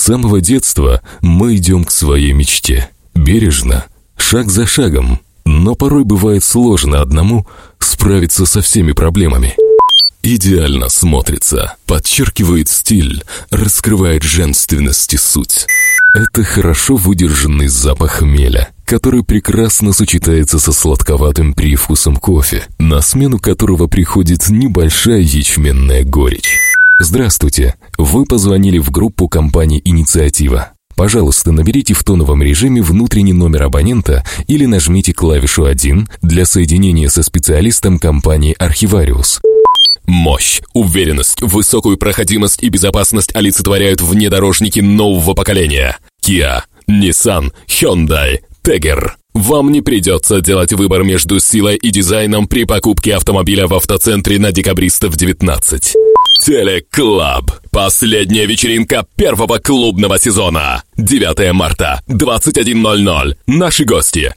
самого детства мы идем к своей мечте. Бережно, шаг за шагом. Но порой бывает сложно одному справиться со всеми проблемами. Идеально смотрится, подчеркивает стиль, раскрывает женственность и суть. Это хорошо выдержанный запах хмеля, который прекрасно сочетается со сладковатым привкусом кофе, на смену которого приходит небольшая ячменная горечь. Здравствуйте, вы позвонили в группу компании «Инициатива». Пожалуйста, наберите в тоновом режиме внутренний номер абонента или нажмите клавишу 1 для соединения со специалистом компании «Архивариус». Мощь, уверенность, высокую проходимость и безопасность олицетворяют внедорожники нового поколения. Kia, Nissan, Hyundai, Tiger. Вам не придется делать выбор между силой и дизайном при покупке автомобиля в автоцентре на Декабристов 19. Телеклаб. Последняя вечеринка первого клубного сезона. 9 марта, 21:00. Наши гости: